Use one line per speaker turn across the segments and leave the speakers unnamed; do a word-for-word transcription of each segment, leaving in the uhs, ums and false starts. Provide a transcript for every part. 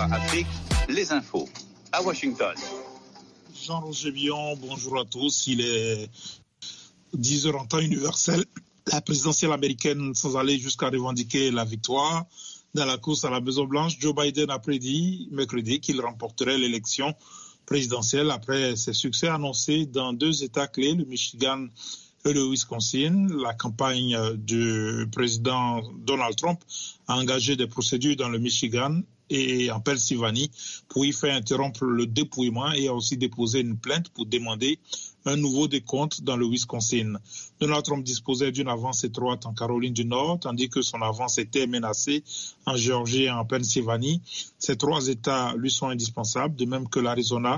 Africa Afrique, les infos à Washington.
Jean-Roger Bion, bonjour à tous. Il est dix heures en temps universel. La présidentielle américaine, sans aller jusqu'à revendiquer la victoire dans la course à la Maison-Blanche, Joe Biden a prédit mercredi qu'il remporterait l'élection présidentielle après ses succès annoncés dans deux États clés, le Michigan et le Wisconsin. La campagne du président Donald Trump a engagé des procédures dans le Michigan et en Pennsylvanie pour y faire interrompre le dépouillement et a aussi déposé une plainte pour demander un nouveau décompte dans le Wisconsin. Donald Trump disposait d'une avance étroite en Caroline du Nord, tandis que son avance était menacée en Géorgie et en Pennsylvanie. Ces trois États lui sont indispensables, de même que l'Arizona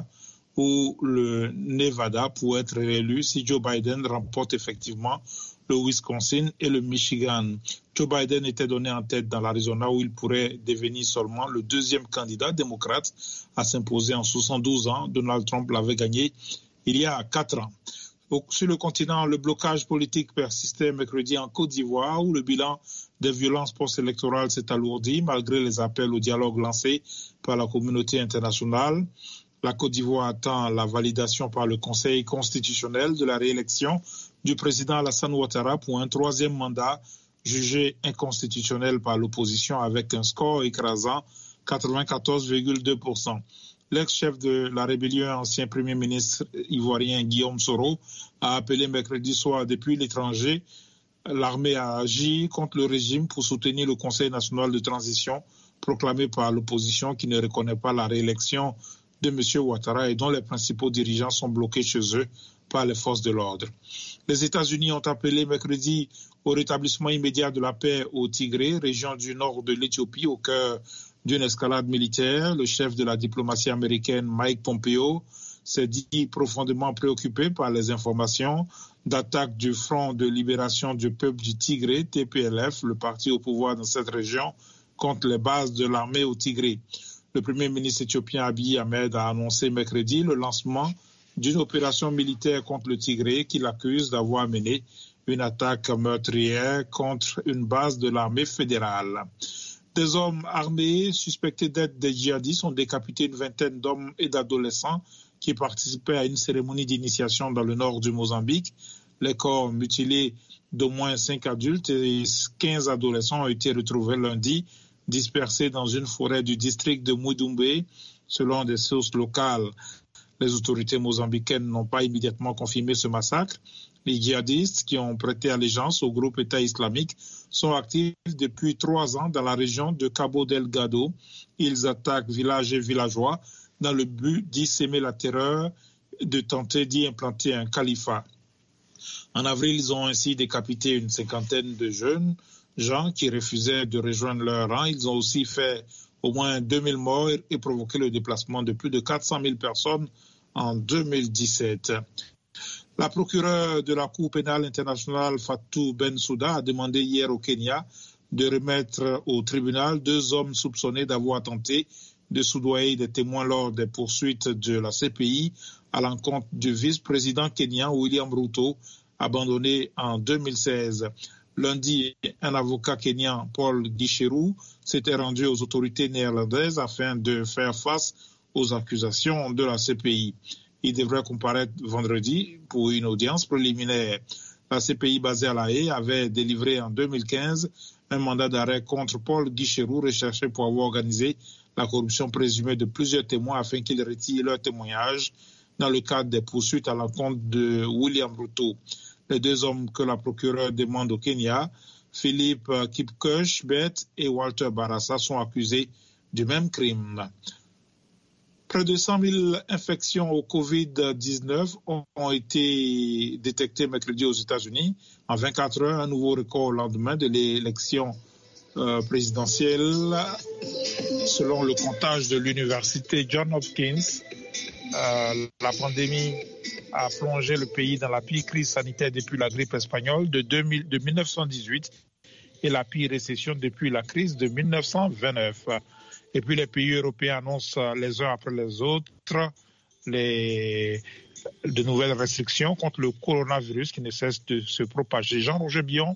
ou le Nevada pour être réélu si Joe Biden remporte effectivement le Wisconsin et le Michigan. Joe Biden était donné en tête dans l'Arizona où il pourrait devenir seulement le deuxième candidat démocrate à s'imposer en soixante-douze ans. Donald Trump l'avait gagné il y a quatre ans. Sur le continent, le blocage politique persistait mercredi en Côte d'Ivoire où le bilan des violences post-électorales s'est alourdi malgré les appels au dialogue lancés par la communauté internationale. La Côte d'Ivoire attend la validation par le Conseil constitutionnel de la réélection du président Alassane Ouattara pour un troisième mandat jugé inconstitutionnel par l'opposition avec un score écrasant quatre-vingt-quatorze virgule deux pour cent. L'ex-chef de la rébellion, ancien premier ministre ivoirien Guillaume Soro, a appelé mercredi soir depuis l'étranger l'armée à agir contre le régime pour soutenir le Conseil national de transition proclamé par l'opposition qui ne reconnaît pas la réélection de M. Ouattara et dont les principaux dirigeants sont bloqués chez eux par les forces de l'ordre. Les États-Unis ont appelé mercredi au rétablissement immédiat de la paix au Tigré, région du nord de l'Éthiopie, au cœur d'une escalade militaire. Le chef de la diplomatie américaine, Mike Pompeo, s'est dit profondément préoccupé par les informations d'attaques du Front de libération du peuple du Tigré, T P L F, le parti au pouvoir dans cette région, contre les bases de l'armée au Tigré. Le premier ministre éthiopien Abiy Ahmed a annoncé mercredi le lancement d'une opération militaire contre le Tigré qu'il accuse d'avoir mené une attaque meurtrière contre une base de l'armée fédérale. Des hommes armés suspectés d'être des djihadistes ont décapité une vingtaine d'hommes et d'adolescents qui participaient à une cérémonie d'initiation dans le nord du Mozambique. Les corps mutilés d'au moins cinq adultes et quinze adolescents ont été retrouvés lundi, dispersés dans une forêt du district de Moudoumbe, selon des sources locales. Les autorités mozambicaines n'ont pas immédiatement confirmé ce massacre. Les djihadistes qui ont prêté allégeance au groupe État islamique sont actifs depuis trois ans dans la région de Cabo Delgado. Ils attaquent villages et villageois dans le but d'y s'aimer la terreur, de tenter d'y implanter un califat. En avril, ils ont ainsi décapité une cinquantaine de jeunes gens qui refusaient de rejoindre leur rang. Ils ont aussi fait au moins deux mille morts et provoqué le déplacement de plus de quatre cent mille personnes en deux mille dix-sept. La procureure de la Cour pénale internationale Fatou Bensouda a demandé hier au Kenya de remettre au tribunal deux hommes soupçonnés d'avoir tenté de soudoyer des témoins lors des poursuites de la C P I à l'encontre du vice-président kenyan William Ruto, abandonné en deux mille seize. Lundi, un avocat kenyan, Paul Gicheru, s'était rendu aux autorités néerlandaises afin de faire face aux accusations de la C P I. Il devrait comparaître vendredi pour une audience préliminaire. La C P I basée à La Haye avait délivré en deux mille quinze un mandat d'arrêt contre Paul Gicheru, recherché pour avoir organisé la corruption présumée de plusieurs témoins afin qu'ils retirent leur témoignage dans le cadre des poursuites à l'encontre de William Ruto. Les deux hommes que la procureure demande au Kenya, Philippe Kipkoech-Bett et Walter Barassa, sont accusés du même crime. Près de cent mille infections au covid dix-neuf ont été détectées mercredi aux États-Unis. En vingt-quatre heures, un nouveau record au lendemain de l'élection euh, présidentielle. Selon le comptage de l'université Johns Hopkins, euh, la pandémie a plongé le pays dans la pire crise sanitaire depuis la grippe espagnole de, deux mille, de mille neuf cent dix-huit et la pire récession depuis la crise de mille neuf cent vingt-neuf. Et puis les pays européens annoncent les uns après les autres les, de nouvelles restrictions contre le coronavirus qui ne cesse de se propager. Jean-Roger Bion,